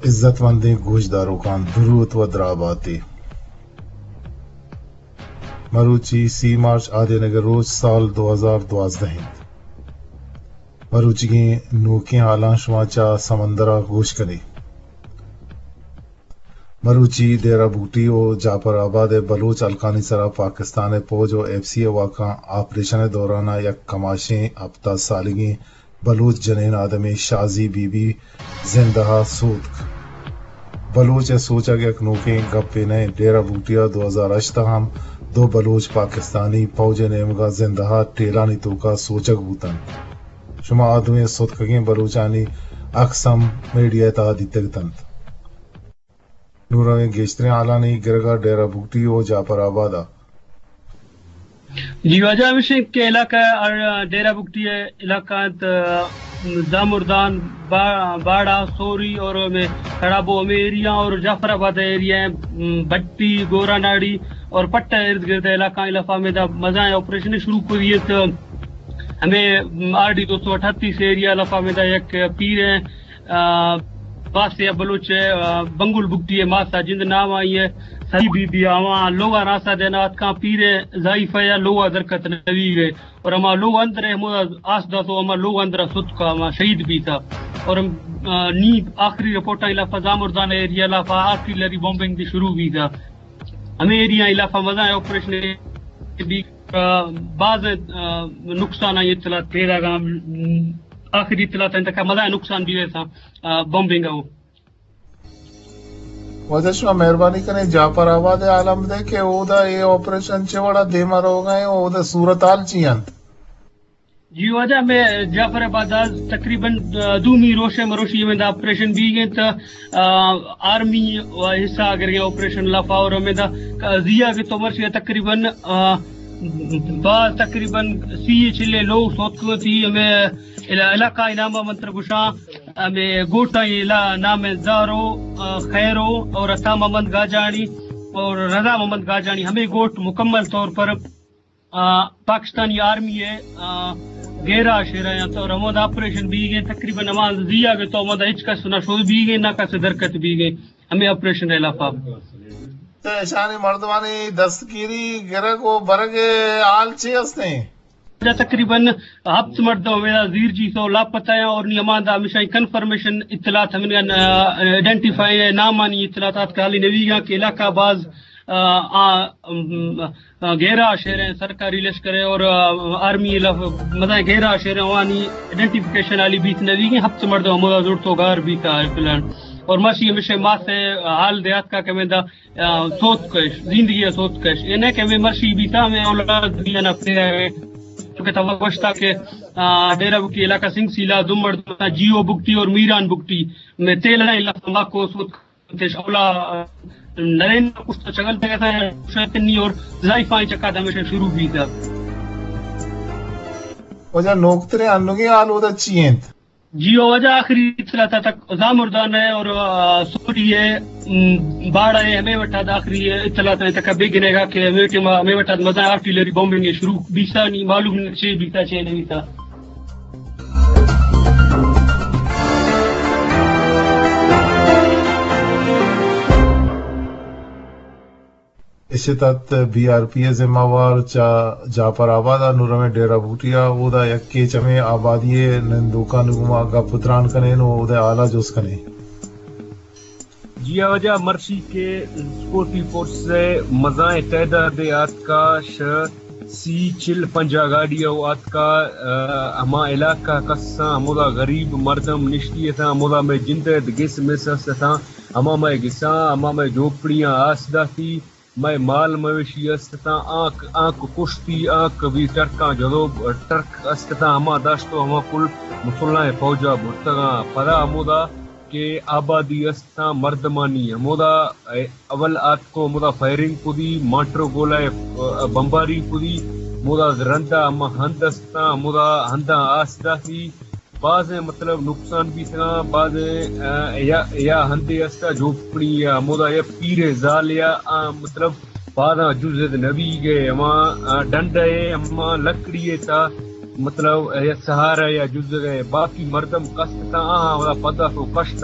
عزت مند گوشداروں کا درود و دراباتی مروچی 3 مارچ آدھے نگر روز سال 2012 مروچی کی نوکی حالاں شماچا سمندرہ گوش کنی مروچی دیرہ بوٹی و جاپر آباد بلوچ الکانی سرا پاکستان پوج و ایف سی واقع آپریشن دورانہ یک کماشیں ہفتہ سالگی بلوچ جنین آدمی شازی بی بی زندہ سودک بلوچ سوچا کہ اکنوکیں گپے نے ڈیرہ بوٹیا 2008 ہم 2 بلوچ پاکستانی فوج نیمگا زندہ ٹیلانی توکا سوچک بوتن شما آدمی صدقیں بلوچانی اقسم میڈیا اتحادی تگتند نورہ گیشترین آلانی گرگا ڈیرہ بوٹی و جاپر آبادا جی وجہ ہمیشہ کے علاقہ ڈیرہ بکٹی علاقہ دامردان باڑا سوری اور میں کھڑابو میں ایریا اور جعفر آباد ایریا بھٹی گورا ناڑی اور پٹا ارد گرد علاقہ میں مزہ آپریشن شروع کریے تو ہمیں آر ڈی 238 ایریا لفا میں ایک پیر ہے باسیا بلوچ بنگل بکٹی ہے ماسا جند نام آئی ہے سری بی بی آواں لوگا راسا دینات کا پیر ضعیف ہے لوگا درکت نوی ہے اور ہما لوگ اندر ہے آسدہ تو ہما لوگ اندر سد کا ہما شہید بھی تھا اور نیند آخری رپورٹا علاقہ زامردان ایریا علاقہ آرٹیلری بومبنگ بھی شروع بھی تھا ہمیں ایریا علاقہ مزہ آپریشن بھی بعض نقصان آئی اطلاعات پیدا گا آخری اطلاعات انتقا مزہ نقصان بھی ایسا بومبنگ ہو وجہ شما مہربانی کریں جاپر آباد عالم دے کہ او دا یہ آپریشن چوڑا دیما رو گئے او دا صورتحال چیئن جی وجہ میں جعفر آباد تقریباً دومی روشے مروشی میں دا آپریشن بھی گئے تا آرمی حصہ اگر گئے آپریشن لفا اور ہمیں دا زیہ کے تو مرشی تقریباً بعض تقریباً 30 لوگ سوت کو تھی ہمیں علاقہ انامہ منتر گشاں ہمیں گوٹا نام زارو خیرو اور عطا محمد گاجانی اور رضا محمد گاجانی ہمیں گوٹ مکمل طور پر پاکستانی آرمی ہے گیرہ شہرہ یا تو ہمود آپریشن بھی گئے تقریباً ہمان زیہ کے تو ہمود ہچ کس نشود بھی گئے نہ کس درکت بھی گئے ہمیں آپریشن علاقہ شانی مردمانی دستگیری گرہ کو برگ آل چی ہستے ہیں تقریباً ہفت مرد میرا زیر جی سو لاپتہ ہیں اور نیمان دا ہمیشہ کنفرمیشن اطلاعات ہمیں ایڈنٹیفائی نامانی اطلاعات کا حالی نویگا کے علاقہ باز گہرا شہر ہیں سرکاری لشکر ہے اور آرمی مزہ گہرا شہر ہیں وہاں ایڈنٹیفیکیشن والی بیت نویگی ہفت مرد ہمارا زورتو گار بھی کا فلان اور مرشی ہمیشہ ماں سے حال دیات کا کہ میں دا سوت کش زندگی سوت کش یہ نہیں کہ میں مرشی بھی تھا میں اولاد بھی نہ پھیرا ہے چونکہ توقش تھا کہ ڈیرہ بکٹی علاقہ سنگھ سیلا دمڑ جیو بکٹی اور میران بکٹی میں تیلہ علاقہ ماں کو سوت کش اولا نرین کچھ چگل پہ تھا شیطنی اور ضعیفائیں چکا تھا ہمیشہ شروع بھی تھا وجہ نوکترے انگی آلودہ چیئیں جی وجہ آخری اطلاع تک زامردان ہے اور سوری ہے باڑا ہے ہمیں وٹا آخری اطلاع تک بگنے گا کہ ہمیں وٹا مزہ آرٹیلری بومبنگ شروع بیسا نہیں معلوم نہیں بیتا چھ نہیں تھا اسی تحت بی آر پی ذمہ وار جاپر آبادہ نورہ میں ڈیرہ بوٹیا او دا یکی چمے آبادی نندوکا نگما گا پتران کنے نو او دا آلہ جوز کنے جی وجہ مرشی کے سکورٹی فورس سے مزائیں تعداد آت کا سی چل پنجا گاڑی او آت کا ہما علاقہ کساں ہمودا غریب مردم نشتی تھا ہمودا میں جندد گس میں سستا تھا ہما میں گساں ہما میں جھوپڑیاں آسدہ تھی میں مال مویشی استتا آنکھ کشتی آنکھ بھی ٹرکاں جدو ٹرک استتا ہما داشتو ہما کل مسلح فوجا بھرتگاں پدا ہمودا کہ آبادی استا مردمانی ہمودا اول آت کو ہمودا فائرنگ کو دی مانٹرو گولائے بمباری کو دی ہمودا رندہ ہما ہند استا ہمودا ہندہ آسدہ تھی بعض مطلب نقصان بھی تھا بعض یا ہندے استا جھوپڑی یا مودا یا پیر زال یا مطلب بعض جزد نبی گئے ہما ڈنڈ ہے ہما لکڑی تھا مطلب یا سہارا یا جز گئے باقی مردم قصد تھا ولا پتہ تو کشتا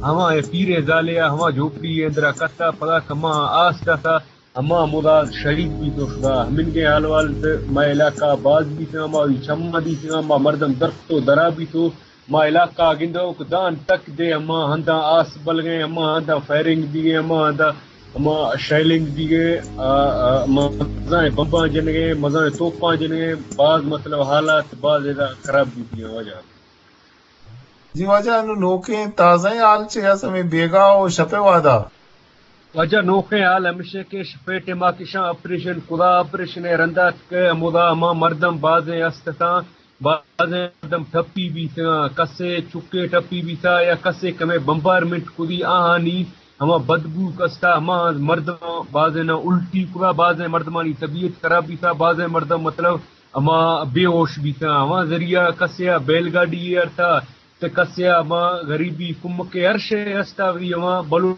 ہما پیر زالیا ہما جھوپڑی اندرا کتا پدا کما آستا تھا ہما مودا شہید بھی تو شدا ہمن کے حال وال ما علاقہ باز بھی تھا ما چما بھی تھا ما مردم درخت تو درا بھی تو ما علاقہ گندو دان تک دے ہما ہندا آس بل گئے ہما ہندا فائرنگ بھی گئے ہما ہندا ہما شیلنگ بھی گئے مزائیں بمباں جن گئے مزائیں توپاں جن گئے بعض مطلب حالات بعض خراب بھی تھی وجہ جی وجہ نوکیں تازہ حال چیا سمیں بیگا و شپے وادا وجہ نوکے حال ہمیشہ کے شپیٹے ما کشاں آپریشن خدا آپریشن رندات کے مودا ما مردم بازیں استتا بازیں مردم ٹپی بھی تھا کسے چکے ٹپی بھی تھا یا کسے کمے بمبارمنٹ کدی آہانی ہما بدبو کستا ہما مردم بازیں نہ الٹی کلا بازیں مردمانی طبیعت خراب بھی تھا بازیں مردم مطلب ہما بے ہوش بھی تھا ہما ذریعہ کسیا بیل گاڑی تھا تے کسیا ہما غریبی کم کے ہر شے استا وی ہما بلو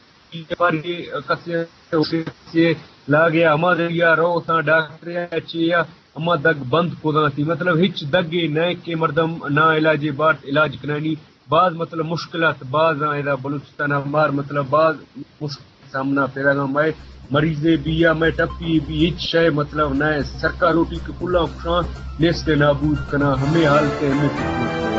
کسے لاگیا ہما ذریعہ رو تھا ڈاکٹر چیا ہما دگ بند کدا تھی مطلب ہچ دگے نئے کے مردم نا علاج بات علاج کنانی بعض مطلب مشکلات بعض ایدا بلوچستان ہمار مطلب بعض مشکل سامنا پیدا گا میں مریضے بھی یا میں ٹپی بھی ہچ شے مطلب نئے سرکار روٹی کے کلا خوشاں نیست نابود کنا ہمیں حال کے ہمیں